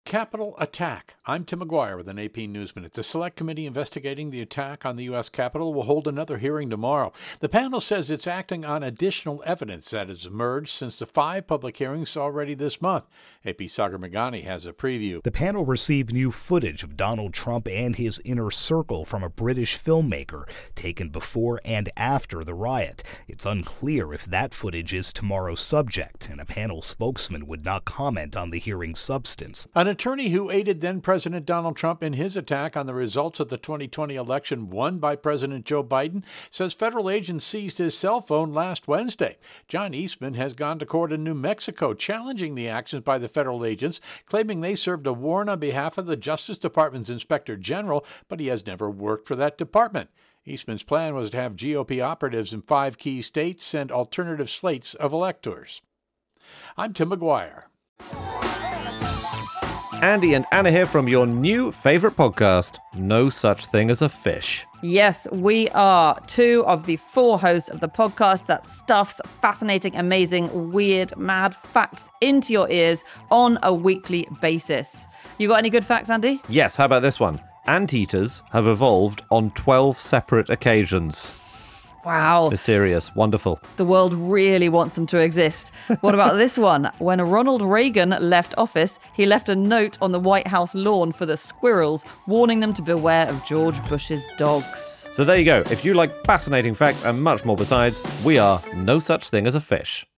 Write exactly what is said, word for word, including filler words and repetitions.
Capitol attack. I'm Tim McGuire with an A P News Minute. The Select Committee investigating the attack on the U S Capitol will hold another hearing tomorrow. The panel says it's acting on additional evidence that has emerged since the five public hearings already this month. A P Sagar Meghani has a preview. The panel received new footage of Donald Trump and his inner circle from a British filmmaker taken before and after the riot. It's unclear if that footage is tomorrow's subject, and a panel spokesman would not comment on the hearing's substance. An attorney who aided then-President Donald Trump in his attack on the results of the twenty twenty election won by President Joe Biden says federal agents seized his cell phone last Wednesday. John Eastman has gone to court in New Mexico challenging the actions by the federal agents, claiming they served a warrant on behalf of the Justice Department's Inspector General, but he has never worked for that department. Eastman's plan was to have G O P operatives in five key states send alternative slates of electors. I'm Tim McGuire. Andy and Anna here from your new favourite podcast, No Such Thing as a Fish. Yes, we are two of the four hosts of the podcast that stuffs fascinating, amazing, weird, mad facts into your ears on a weekly basis. You got any good facts, Andy? Yes, how about this one? Anteaters have evolved on twelve separate occasions. Wow. Mysterious. Wonderful. The world really wants them to exist. What about this one? When Ronald Reagan left office, he left a note on the White House lawn for the squirrels, warning them to beware of George Bush's dogs. So there you go. If you like fascinating facts and much more besides, we are No Such Thing as a Fish.